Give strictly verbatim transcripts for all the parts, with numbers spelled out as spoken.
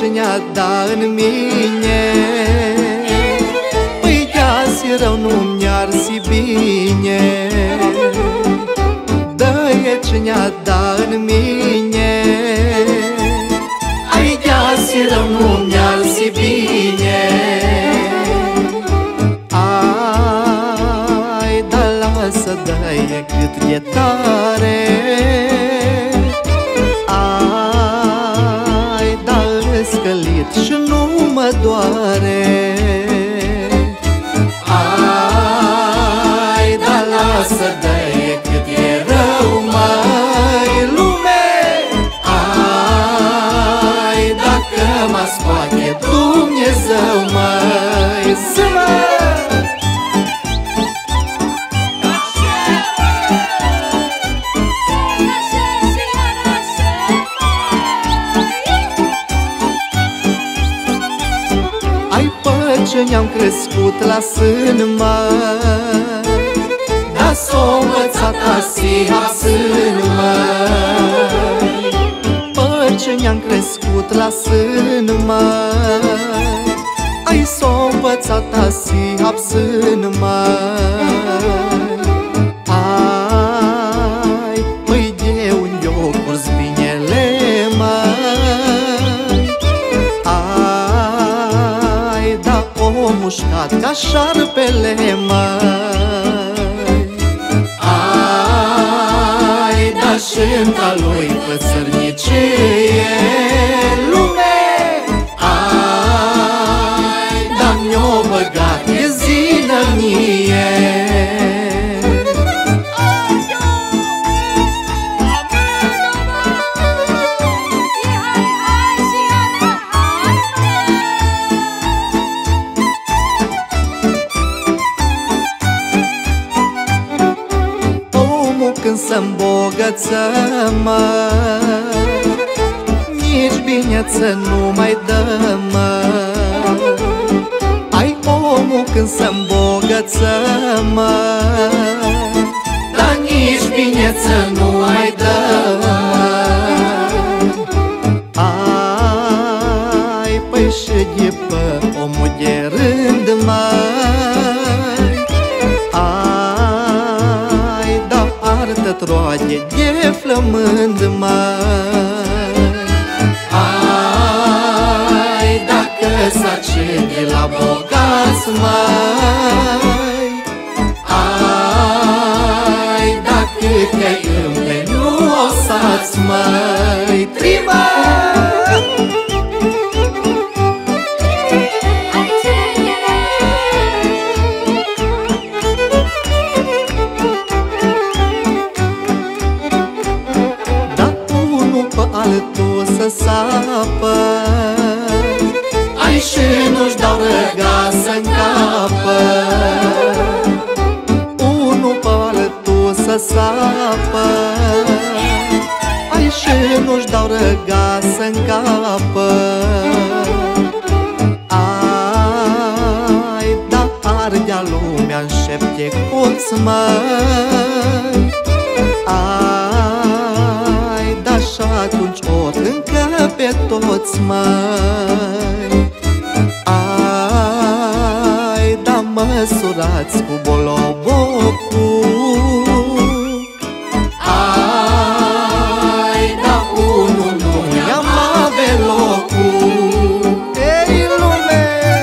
ce ne-a dat în mine. Păi de-azi rău nu-mi ar-si bine. Dă-i ce ne-a dat în mine. Ai de-azi rău nu-mi ar-si bine. Ai, dar lasă, dă-i cât de tare. Scălit și nu mă doare. Ai, dar lasă, dă-i cât e rău, măi, lume. Ai, dacă mă scoate Dumnezeu, măi, să-mă. Ce ne-am crescut la sân, măi, dar s-o învățat asi-a sân, măi. Păi ce ne-am crescut la sân, măi, ai s-o învățat asi-a sân, măi. Ai, păi de unde o curs binele, măi. Mușcat ca șarpele, măi. Ai, da și-nta lui pățărnicie, lume. Ai, da mi-o băgat e zină mie. Când s-îmbogăță, măi, nici bineță nu mai dă, măi. Ai, omul când s-îmbogăță, măi, dar nici bineță nu mai dă, măi. Ai, păi și de pe omul de rând, măi. Roade de flămând, măi. Ai, dacă s-acede la bogați, măi. Ai, dacă te-ai împle, nu o să-ți mai trimă. Altul să sapă, ai și nu-și dau răgasă-n capă. Unul pe altul să sapă, ai și nu-și dau răgasă-n capă. Ai, da ardea lumea-n șepte colț, măi. Și atunci o tâncă pe toți, măi. Ai, da măsurați cu bolobocul. Ai, da unul nu i-am avea locul. Ei, lume!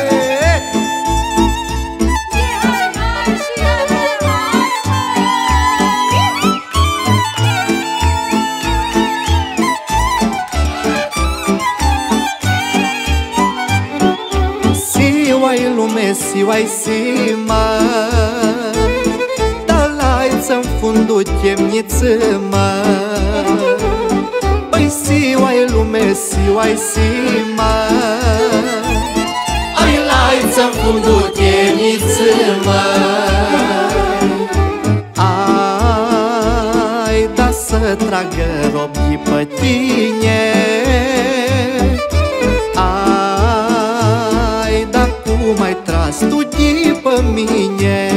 Siuai lume, siuai si, măi, dar lai-ți-n fundul temniță, măi. Păi siuai lume, siuai si, măi, ai lai-ți-n fundul temniță, măi. Ai, da să tragă robii pe tine. Ai, da cum ai tras tu de pe mine.